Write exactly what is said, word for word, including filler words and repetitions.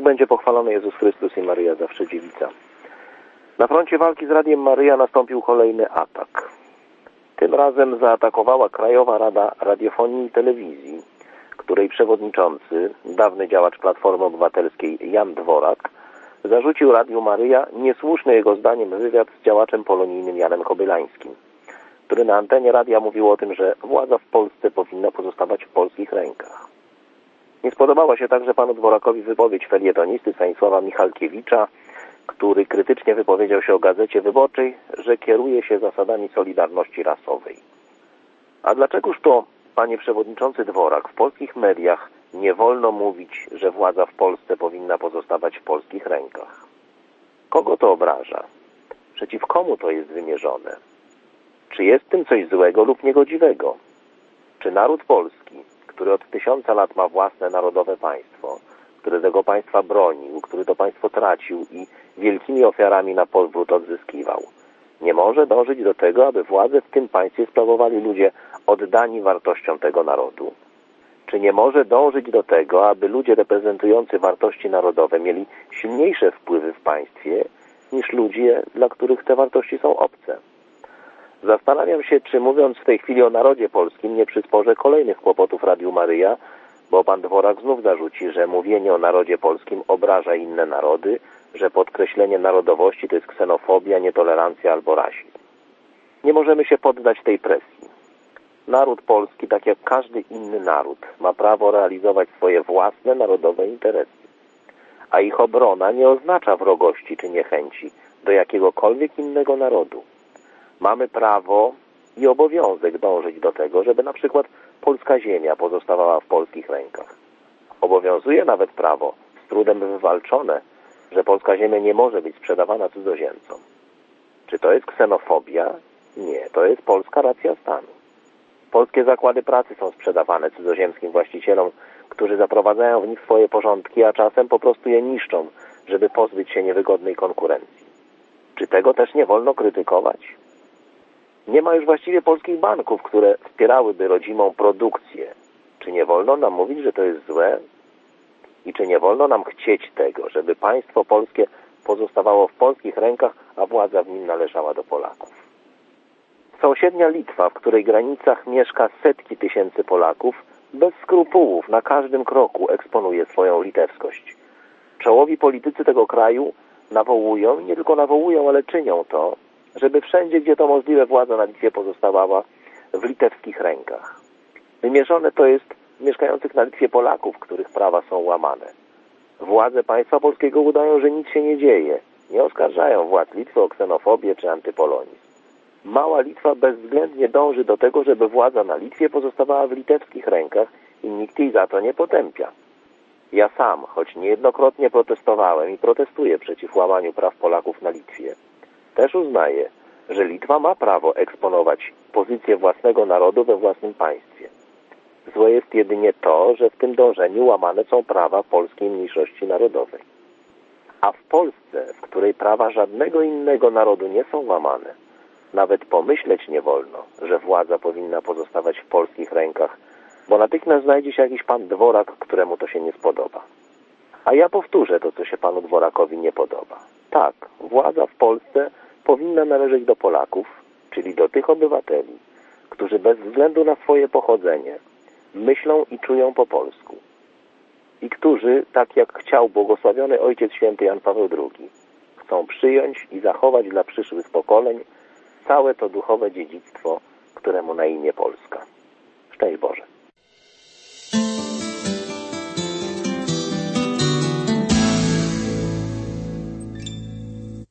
Niech będzie pochwalony Jezus Chrystus i Maryja zawsze dziewica. Na froncie walki z Radiem Maryja nastąpił kolejny atak. Tym razem zaatakowała Krajowa Rada Radiofonii i Telewizji, której przewodniczący, dawny działacz Platformy Obywatelskiej Jan Dworak, zarzucił Radiu Maryja niesłuszny jego zdaniem wywiad z działaczem polonijnym Janem Kobylańskim, który na antenie radia mówił o tym, że władza w Polsce powinna pozostawać w polskich rękach. Nie spodobała się także panu Dworakowi wypowiedź felietonisty Stanisława Michalkiewicza, który krytycznie wypowiedział się o Gazecie Wyborczej, że kieruje się zasadami solidarności rasowej. A dlaczegoż to, panie przewodniczący Dworak, w polskich mediach nie wolno mówić, że władza w Polsce powinna pozostawać w polskich rękach? Kogo to obraża? Przeciw komu to jest wymierzone? Czy jest w tym coś złego lub niegodziwego? Czy naród polski, który od tysiąca lat ma własne narodowe państwo, który tego państwa bronił, który to państwo tracił i wielkimi ofiarami na powrót odzyskiwał, nie może dążyć do tego, aby władzę w tym państwie sprawowali ludzie oddani wartościom tego narodu? Czy nie może dążyć do tego, aby ludzie reprezentujący wartości narodowe mieli silniejsze wpływy w państwie niż ludzie, dla których te wartości są obce? Zastanawiam się, czy mówiąc w tej chwili o narodzie polskim nie przysporzę kolejnych kłopotów Radiu Maryja, bo pan Dworak znów zarzuci, że mówienie o narodzie polskim obraża inne narody, że podkreślenie narodowości to jest ksenofobia, nietolerancja albo rasizm. Nie możemy się poddać tej presji. Naród polski, tak jak każdy inny naród, ma prawo realizować swoje własne narodowe interesy, a ich obrona nie oznacza wrogości czy niechęci do jakiegokolwiek innego narodu. Mamy prawo i obowiązek dążyć do tego, żeby na przykład polska ziemia pozostawała w polskich rękach. Obowiązuje nawet prawo, z trudem wywalczone, że polska ziemia nie może być sprzedawana cudzoziemcom. Czy to jest ksenofobia? Nie, to jest polska racja stanu. Polskie zakłady pracy są sprzedawane cudzoziemskim właścicielom, którzy zaprowadzają w nich swoje porządki, a czasem po prostu je niszczą, żeby pozbyć się niewygodnej konkurencji. Czy tego też nie wolno krytykować? Nie ma już właściwie polskich banków, które wspierałyby rodzimą produkcję. Czy nie wolno nam mówić, że to jest złe? I czy nie wolno nam chcieć tego, żeby państwo polskie pozostawało w polskich rękach, a władza w nim należała do Polaków? Sąsiednia Litwa, w której granicach mieszka setki tysięcy Polaków, bez skrupułów na każdym kroku eksponuje swoją litewskość. Czołowi politycy tego kraju nawołują, nie tylko nawołują, ale czynią to, żeby wszędzie, gdzie to możliwe, władza na Litwie pozostawała w litewskich rękach. Wymierzone to jest w mieszkających na Litwie Polaków, których prawa są łamane. Władze państwa polskiego udają, że nic się nie dzieje. Nie oskarżają władz Litwy o ksenofobię czy antypolonizm. Mała Litwa bezwzględnie dąży do tego, żeby władza na Litwie pozostawała w litewskich rękach i nikt jej za to nie potępia. Ja sam, choć niejednokrotnie protestowałem i protestuję przeciw łamaniu praw Polaków na Litwie, też uznaję, że Litwa ma prawo eksponować pozycję własnego narodu we własnym państwie. Złe jest jedynie to, że w tym dążeniu łamane są prawa polskiej mniejszości narodowej. A w Polsce, w której prawa żadnego innego narodu nie są łamane, nawet pomyśleć nie wolno, że władza powinna pozostawać w polskich rękach, bo natychmiast znajdzie się jakiś pan Dworak, któremu to się nie spodoba. A ja powtórzę to, co się panu Dworakowi nie podoba. Tak, władza w Polsce powinna należeć do Polaków, czyli do tych obywateli, którzy bez względu na swoje pochodzenie myślą i czują po polsku. I którzy, tak jak chciał błogosławiony Ojciec Święty Jan Paweł drugi, chcą przyjąć i zachować dla przyszłych pokoleń całe to duchowe dziedzictwo, któremu na imię Polska. Szczęść Boże.